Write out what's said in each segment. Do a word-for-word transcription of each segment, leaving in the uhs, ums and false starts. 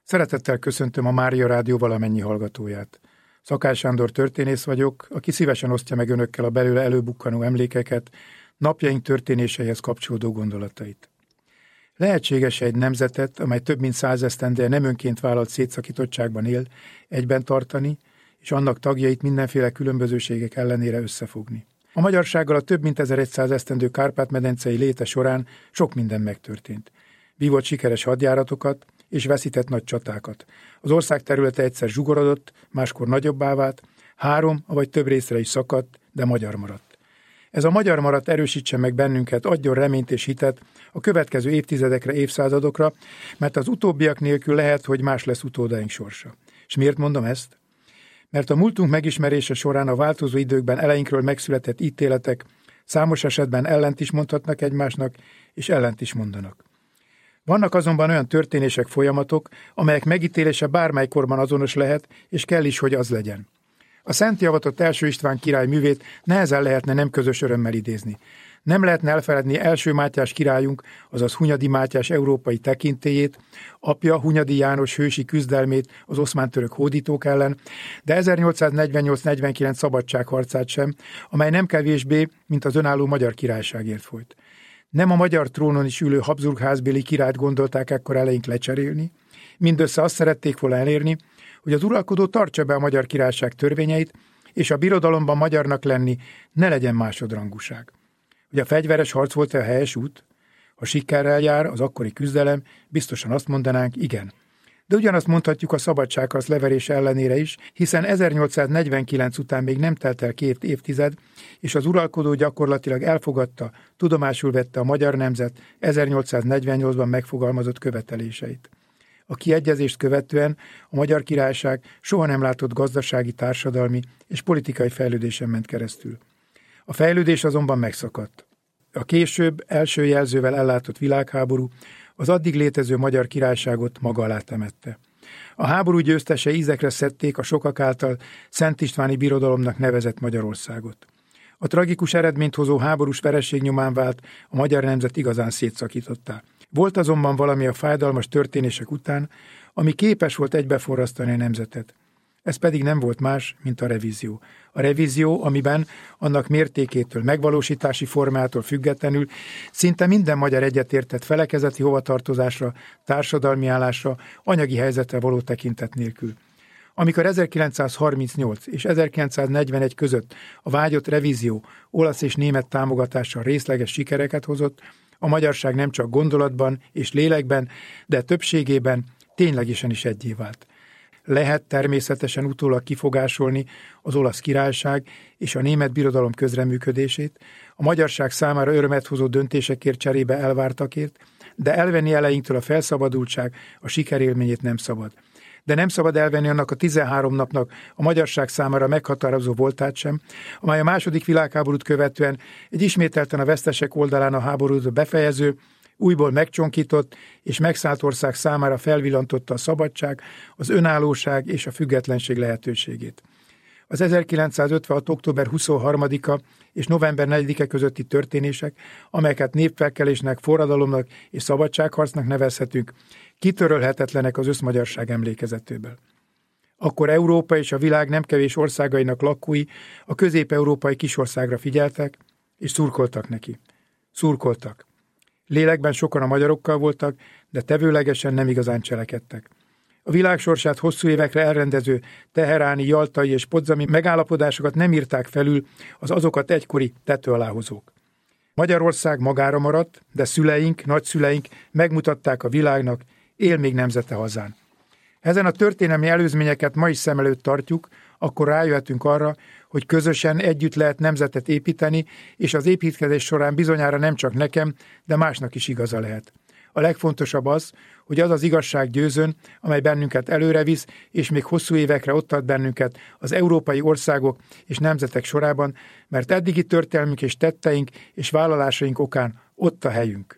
Szeretettel köszöntöm a Mária Rádió valamennyi hallgatóját. Szakály Sándor történész vagyok, aki szívesen osztja meg önökkel a belőle előbukkanó emlékeket, napjaink történéseihez kapcsolódó gondolatait. Lehetséges egy nemzetet, amely több mint százesztendeje nem önként vállalt szétszakítottságban él, egyben tartani, és annak tagjait mindenféle különbözőségek ellenére összefogni. A magyarsággal a több mint ezerszáz esztendő Kárpát-medencei léte során sok minden megtörtént. Vívott sikeres hadjáratokat és veszített nagy csatákat. Az ország területe egyszer zsugorodott, máskor nagyobbá vált, három vagy több részre is szakadt, de magyar maradt. Ez a magyar maradt erősítse meg bennünket, adjon reményt és hitet a következő évtizedekre, évszázadokra, mert az utóbbiak nélkül lehet, hogy más lesz utódaink sorsa. És miért mondom ezt? Mert a múltunk megismerése során a változó időkben eleinkről megszületett ítéletek számos esetben ellent is mondhatnak egymásnak, és ellent is mondanak. Vannak azonban olyan történések, folyamatok, amelyek megítélése bármely korban azonos lehet, és kell is, hogy az legyen. A szent javatott első István király művét nehezen lehetne nem közös örömmel idézni. Nem lehetne elfeledni első Mátyás királyunk, azaz Hunyadi Mátyás európai tekintélyét, apja Hunyadi János hősi küzdelmét az oszmán-török hódítók ellen, de ezernyolcszáznegyvennyolc negyvenkilenc szabadságharcát sem, amely nem kevésbé, mint az önálló magyar királyságért folyt. Nem a magyar trónon is ülő Habsburg házbéli királyt gondolták ekkor eleink lecserélni, mindössze azt szerették volna elérni, hogy az uralkodó tartsa be a magyar királyság törvényeit, és a birodalomban magyarnak lenni ne legyen másodrangúság. Hogy a fegyveres harc volt-e a helyes út? Ha sikerrel jár az akkori küzdelem, biztosan azt mondanánk, igen. De ugyanazt mondhatjuk a szabadságharc leverése ellenére is, hiszen ezernyolcszáznegyvenkilenc után még nem telt el két évtized, és az uralkodó gyakorlatilag elfogadta, tudomásul vette a magyar nemzet ezernyolcszáznegyvennyolcban megfogalmazott követeléseit. A kiegyezést követően a Magyar Királyság soha nem látott gazdasági, társadalmi és politikai fejlődésen ment keresztül. A fejlődés azonban megszakadt. A később első jelzővel ellátott világháború az addig létező Magyar Királyságot maga alá temette. A háború győztese ízekre szedték a sokak által Szent Istváni Birodalomnak nevezett Magyarországot. A tragikus eredményt hozó háborús vereség nyomán vált a magyar nemzet igazán szétszakítottá. Volt azonban valami a fájdalmas történések után, ami képes volt egybeforrasztani a nemzetet. Ez pedig nem volt más, mint a revízió. A revízió, amiben annak mértékétől, megvalósítási formától függetlenül szinte minden magyar egyetértett felekezeti hovatartozásra, társadalmi állásra, anyagi helyzetre való tekintet nélkül. Amikor ezerkilencszázharmincnyolc és ezerkilencszáznegyvenegy között a vágyott revízió olasz és német támogatással részleges sikereket hozott, a magyarság nem csak gondolatban és lélekben, de többségében ténylegesen is egyé vált. Lehet természetesen utólag kifogásolni az olasz királyság és a német birodalom közreműködését, a magyarság számára örömet hozó döntésekért cserébe elvártakért, de elvenni eleinktől a felszabadultság, a sikerélményét nem szabad. De nem szabad elvenni annak a tizenhárom napnak a magyarság számára meghatározó voltát sem, amely a második világháborút követően egy ismételten a vesztesek oldalán a háborút befejező, újból megcsonkított és megszállt ország számára felvillantotta a szabadság, az önállóság és a függetlenség lehetőségét. Az ezerkilencszázötvenhat október huszonharmadika és november negyedike közötti történések, amelyeket népfelkelésnek, forradalomnak és szabadságharcnak nevezhetünk, kitörölhetetlenek az összmagyarság emlékezetéből. Akkor Európa és a világ nem kevés országainak lakói a közép-európai kisországra figyeltek, és szurkoltak neki. Szurkoltak. Lélekben sokan a magyarokkal voltak, de tevőlegesen nem igazán cselekedtek. A világ sorsát hosszú évekre elrendező teheráni, jaltai és potsdami megállapodásokat nem írták felül az azokat egykori tető alá hozók. Magyarország magára maradt, de szüleink, nagyszüleink megmutatták a világnak, él még nemzete hazán. Ezen a történelmi előzményeket ma is szem előtt tartjuk, akkor rájöhetünk arra, hogy közösen együtt lehet nemzetet építeni, és az építkezés során bizonyára nem csak nekem, de másnak is igaza lehet. A legfontosabb az, hogy az az igazság győzön, amely bennünket előrevisz, és még hosszú évekre ott tart bennünket az európai országok és nemzetek sorában, mert eddigi történelmünk és tetteink és vállalásaink okán ott a helyünk.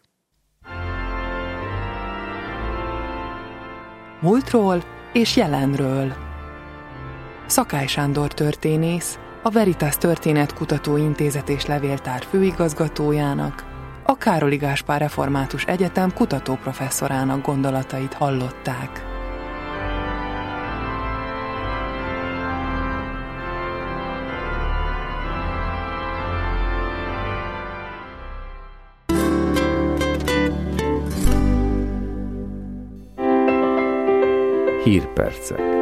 Múltról és jelenről. Szakály Sándor történész, a Veritas Történetkutató Intézet és Levéltár főigazgatójának, a Károli Gáspár Református Egyetem kutatóprofesszorának gondolatait hallották. Hírpercek.